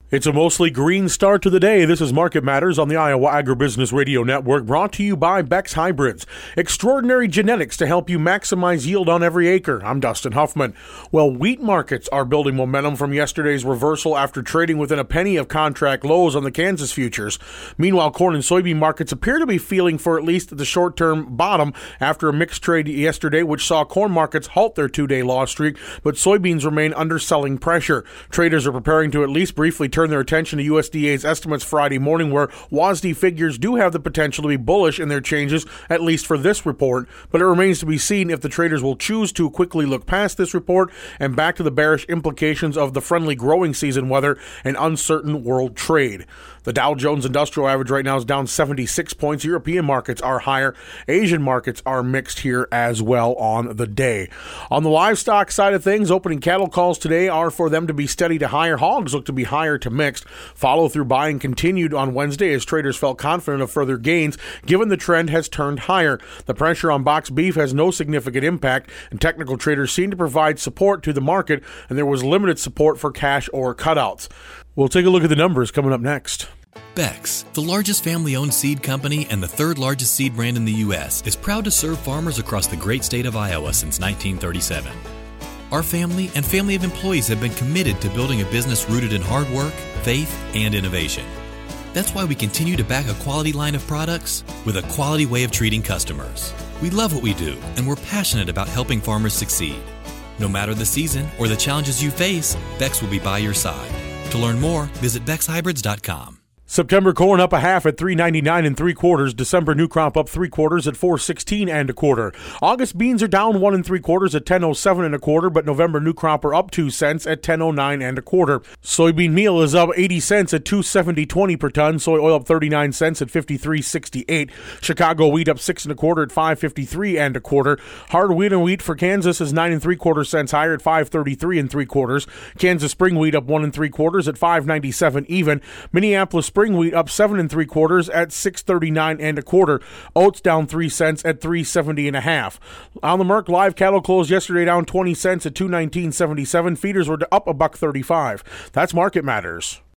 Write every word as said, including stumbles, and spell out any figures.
It's a mostly green start to the day. This is Market Matters on the Iowa Agribusiness Radio Network, brought to you by Beck's Hybrids. Extraordinary genetics to help you maximize yield on every acre. I'm Dustin Huffman. Well, wheat markets are building momentum from yesterday's reversal after trading within a penny of contract lows on the Kansas futures. Meanwhile, corn and soybean markets appear to be feeling for at least the short-term bottom after a mixed trade yesterday, which saw corn markets halt their two-day loss streak, but soybeans remain under selling pressure. Traders are preparing to at least briefly turn turn their attention to U S D A's estimates Friday morning, where W A S D figures do have the potential to be bullish in their changes, at least for this report, but it remains to be seen if the traders will choose to quickly look past this report and back to the bearish implications of the friendly growing season weather and uncertain world trade. The Dow Jones Industrial Average right now is down seventy-six points. European markets are higher. Asian markets are mixed here as well on the day. On the livestock side of things, opening cattle calls today are for them to be steady to higher. Hogs look to be higher to mixed. Follow-through buying continued on Wednesday as traders felt confident of further gains, given the trend has turned higher. The pressure on boxed beef has no significant impact, and technical traders seem to provide support to the market, and there was limited support for cash or cutouts. We'll take a look at the numbers coming up next. Beck's, the largest family-owned seed company and the third largest seed brand in the U S, is proud to serve farmers across the great state of Iowa since nineteen thirty-seven. Our family and family of employees have been committed to building a business rooted in hard work, faith, and innovation. That's why we continue to back a quality line of products with a quality way of treating customers. We love what we do, and we're passionate about helping farmers succeed. No matter the season or the challenges you face, Beck's will be by your side. To learn more, visit bex hybrids dot com. September corn up a half at three ninety-nine and three quarters. December new crop up three quarters at four sixteen and a quarter. August beans are down one and three quarters at ten oh seven and a quarter, but November new crop are up two cents at ten oh nine and a quarter. Soybean meal is up eighty cents at two seventy twenty per ton. Soy oil up thirty-nine cents at fifty-three sixty-eight. Chicago wheat up six and a quarter at five fifty-three and a quarter. Hard wheat and wheat for Kansas is nine and three quarter cents higher at five thirty-three and three quarters. Kansas spring wheat up one and three quarters at five ninety-seven even. Minneapolis spring wheat up seven and three quarters at six thirty-nine and a quarter. Oats down three cents at three seventy and a half. On the Merc, live cattle closed yesterday down twenty cents at two nineteen seventy-seven. Feeders were up a buck thirty-five. That's Market Matters.